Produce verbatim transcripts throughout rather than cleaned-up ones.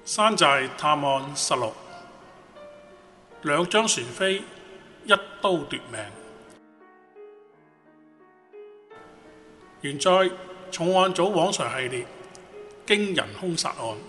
山寨探案實錄，兩張船飛，一刀奪命。原載重案組往常系列驚人兇殺案。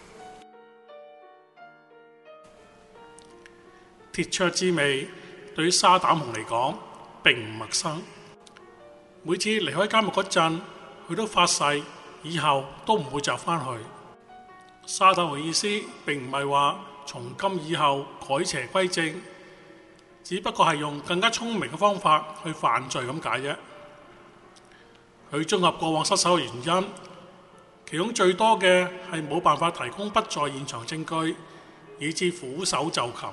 鐵桌滋味對於沙膽雄嚟講並唔陌生。每次離開監獄嗰陣，佢都發誓以後都唔會就返去。沙膽雄嘅意思並唔係話從今以後改邪歸正，只不過係用更加聰明嘅方法去犯罪咁解啫。佢綜合過往失手嘅原因，其中最多嘅係冇辦法提供不在現場證據，以致苦手就擒。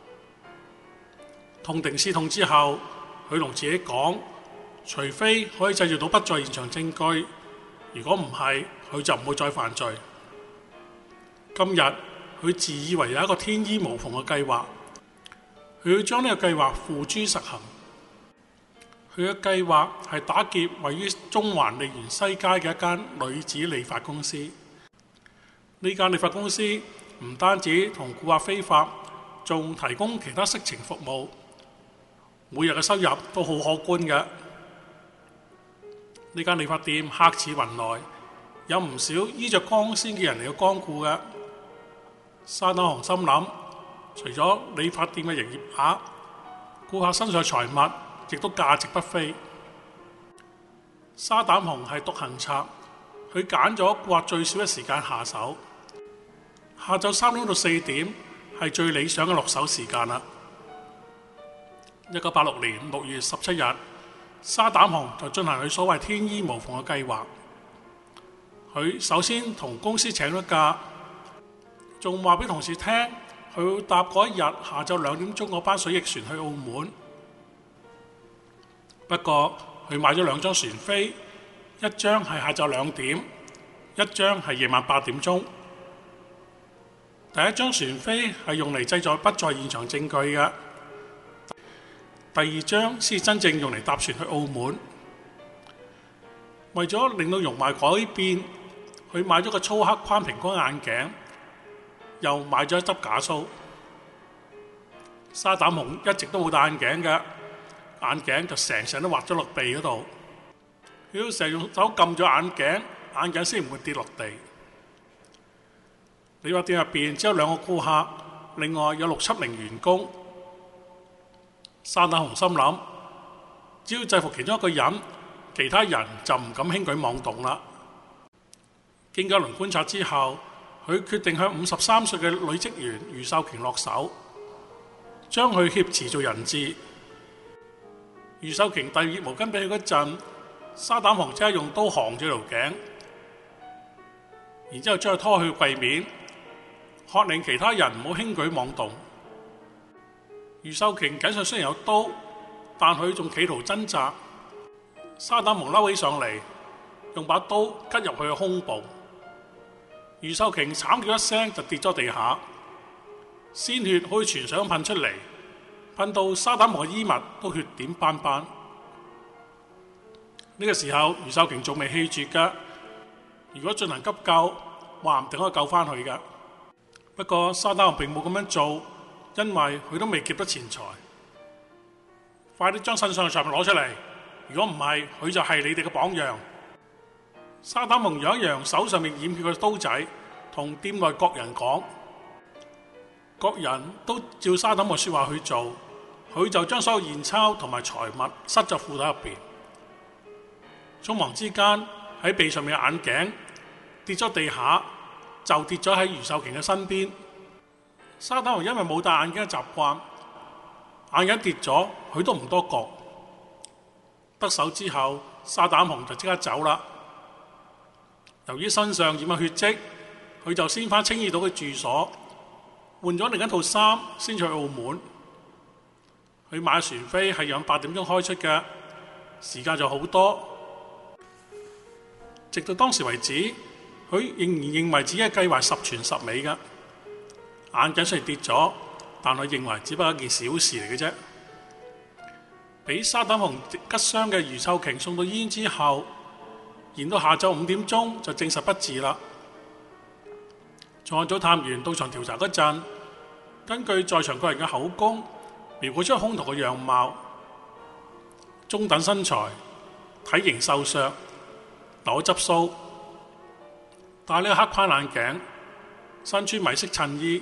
痛定思痛之後，佢同自己講，除非可以製造到不在現場證據，如果唔係，佢就唔會再犯罪。今日佢自以為有一個天衣無縫嘅計劃，佢要將呢個計劃付諸實行。佢嘅計劃係打劫位於中環利園西街嘅一間女子理髮公司。呢間理髮公司唔單止同顧客非法，仲提供其他色情服務，每日嘅收入都好可觀嘅。呢間理髮店客似雲來，有唔少衣着光鮮嘅人嚟到光顧嘅。沙膽雄心諗，除咗理髮店嘅營業額，顧客身上嘅財物亦都價值不菲。沙膽雄係獨行賊，佢揀咗顧客最少嘅時間下手。下晝三點到四點係最理想嘅落手時間啦。一九八六年六月十七日，沙膽雄就進行佢所謂天衣無縫嘅計劃。佢首先同公司請咗假，仲話俾同事聽，佢會搭嗰一日下晝兩點鐘嗰班水翼船去澳門。不過佢買咗兩張船飛，一張係下晝兩點，一張係夜晚八點鐘。第一張船飛係用嚟製作不在現場證據嘅，第二張先真正用嚟搭船去澳門。為咗令到容貌改變，佢買咗個粗黑框屏光眼鏡，又買咗一執假鬚。沙膽雄一直都冇戴眼鏡嘅，眼鏡就成成都畫咗落地嗰度。佢要成日用手撳咗眼鏡，眼鏡先唔會跌落地。理髮店入邊只有兩個顧客，另外有六七名員工。沙膽雄心諗，只要制服其中一個人，其他人就唔敢輕舉妄動啦。經過一輪觀察之後，佢決定向五十三歲嘅女職員余秀瓊落手，將佢挾持做人質。余秀瓊遞熱毛巾俾佢嗰陣，沙膽雄即刻用刀行住條頸，然之後將佢拖去櫃面，喝令其他人唔好輕舉妄動。余秀瓊頸上雖然有刀，但佢仲企圖掙扎。沙膽雄嬲起上嚟，用把刀拮入佢嘅胸部。余秀瓊慘叫一聲就跌咗地下，鮮血好似泉水咁噴出嚟，噴到沙膽雄嘅衣物都血點斑斑。呢個時候余秀瓊仲未氣絕㗎，如果進行急救，話唔定可以救翻佢㗎。不過沙膽雄並冇咁樣做，因為佢都未劫得錢財。快啲將身上嘅財物攞出嚟，如果唔係，佢就係你哋嘅榜樣。沙膽雄揚一揚手上面染血嘅刀仔，同店內各人講，各人都照沙膽雄說話去做，佢就將所有現鈔同埋財物塞咗褲袋入邊。匆忙之間，喺臂上面嘅眼鏡跌咗地下，就跌咗喺余秀瓊嘅身邊。沙膽雄因為冇戴眼鏡嘅習慣，眼鏡跌咗，佢都唔多覺。得手之後，沙膽雄就即刻走啦。由於身上染有血跡，佢就先返青衣島嘅住所，換咗另一套衫，先去澳門。佢買船飛係晚八點鐘開出嘅，時間就好多。直到當時為止，佢仍然認為自己嘅計劃十全十美嘅。眼鏡雖然跌咗，但佢認為只不過一件小事嚟嘅啫。俾沙膽雄拮傷嘅余秀瓊送到醫院之後，延到下晝五點鐘就證實不治啦。 重案組探員到場調查嗰陣，根據在場個人嘅口供，描繪出兇徒嘅樣貌：中等身材，體型瘦削，留咗執鬚，戴呢個黑框眼鏡，身穿米色襯衣。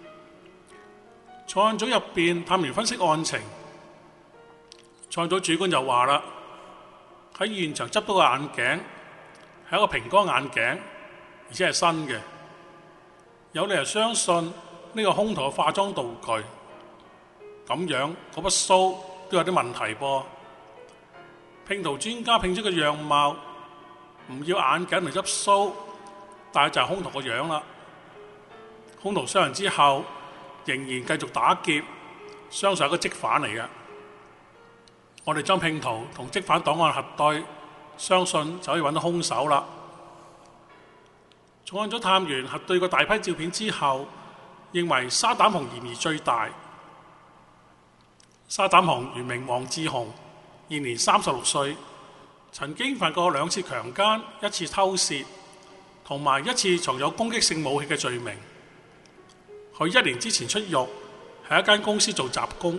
重案組入邊探員分析案情，重案組主管就話啦：喺現場執到個眼鏡係一個平光眼鏡，而且係新嘅，有理由相信呢個兇徒嘅化妝道具。咁樣嗰筆鬚都有啲問題噃。拼圖專家拼出個樣貌，唔要眼鏡嚟執鬚，但係就係兇徒個樣啦。兇徒傷人之後，仍然繼續打劫，相信係個積犯嚟嘅。我哋將拼圖同積犯檔案核對，相信就可以揾到兇手啦。重案組探員核對過大批照片之後，認為沙膽雄嫌疑最大。沙膽雄原名黃志雄，現年三十六歲，曾經犯過兩次強姦、一次偷竊，同埋一次藏有攻擊性武器嘅罪名。佢一年之前出獄，喺一間公司做雜工。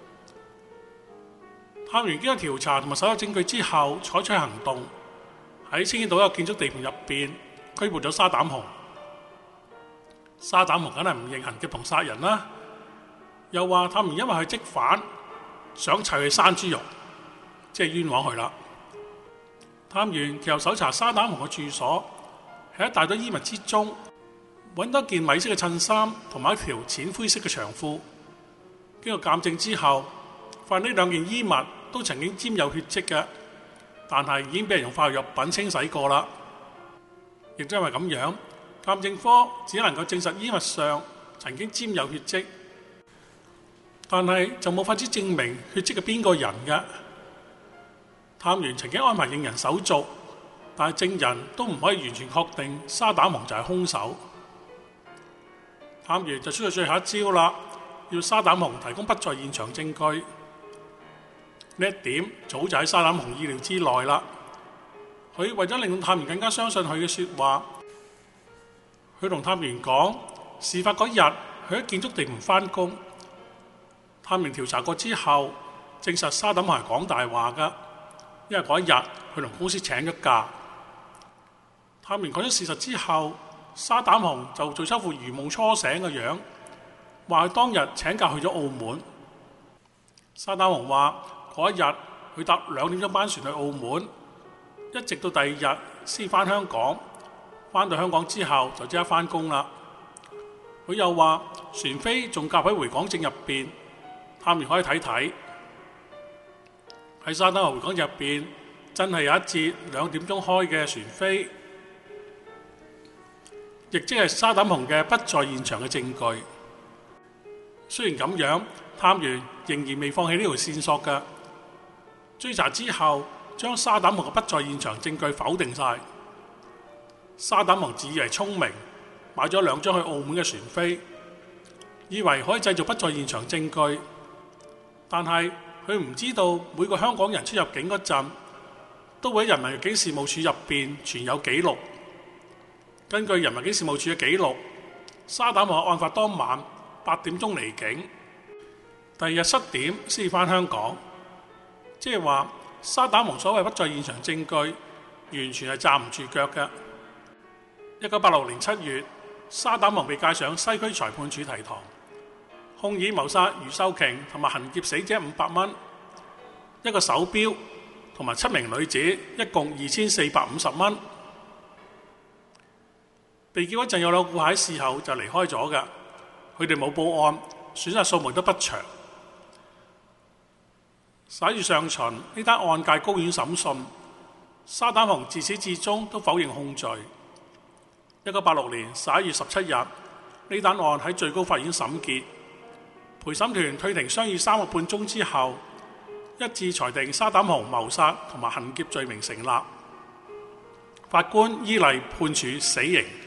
探員經過調查同埋搜集證據之後，採取行動，喺青衣島一個建築地盤入邊拘捕咗沙膽雄。沙膽雄梗係唔認行劫同殺人啦，又話探員因為係積犯，想砌佢生豬肉，即係冤枉佢啦。探員其後搜查沙膽雄嘅住所，喺一大堆衣物之中揾到一件米色嘅襯衫同埋一條淺灰色嘅長褲。經過鑑證之後，發現呢兩件衣物都曾經沾有血跡嘅，但係已經俾人用化學藥品清洗過啦。亦都因為咁樣，鑑證科只能夠證實衣物上曾經沾有血跡，但係就冇法子證明血跡係邊個人嘅。探員曾經安排認人手續，但係證人都唔可以完全確定沙膽雄就係兇手。探員就出咗最後一招啦，要沙膽雄提供不在現場證據。呢一點早就喺沙膽雄意料之內啦。佢為咗令到探員更加相信佢嘅説話，佢同探員講，事發嗰日佢喺建築地盤返工。探員調查過之後，證實沙膽雄係講大話㗎，因為嗰一日佢同公司請咗假。探員講咗事實之後，沙膽雄就做出副如夢初醒嘅樣，話佢當日請假去咗澳門。沙膽雄話嗰一日佢搭兩點鐘班船去澳門，一直到第二日先返香港。返到香港之後就即刻返工啦。佢又話船飛仲夾喺回港證入邊，探員可以睇睇。喺沙膽雄回港證入邊真係有一節兩點鐘開嘅船飛，亦即係沙膽雄嘅不在現場嘅證據。雖然咁樣，探員仍然未放棄呢條線索㗎。追查之後，將沙膽雄嘅不在現場證據否定晒。沙膽雄自以為聰明，買咗兩張去澳門嘅船飛，以為可以製造不在現場證據。但係佢唔知道每個香港人出入境嗰陣，都會喺人民入境事務處入邊存有記錄。根據人民警事務處嘅記錄，沙膽雄案發當晚八點鐘離境，第二日七點先至返香港。即係話沙膽雄所謂不在現場證據，完全係站唔住腳嘅。一九八六年七月，沙膽雄被介上西區裁判處提堂，控以謀殺余秀瓊同埋行劫死者五百蚊，一個手錶同埋七名女子，一共二千四百五十蚊。被叫嗰陣有兩個顧客喺事後就離開咗㗎，佢哋冇報案，損失數目都不詳。十一月上旬，呢單案屆高院審訊，沙膽雄自始至終都否認控罪。一九八六年十一月十七日，呢單案喺最高法院審結，陪審團退庭商議三個半鐘之後，一致裁定沙膽雄謀殺同埋行劫罪名成立。法官依例判處死刑。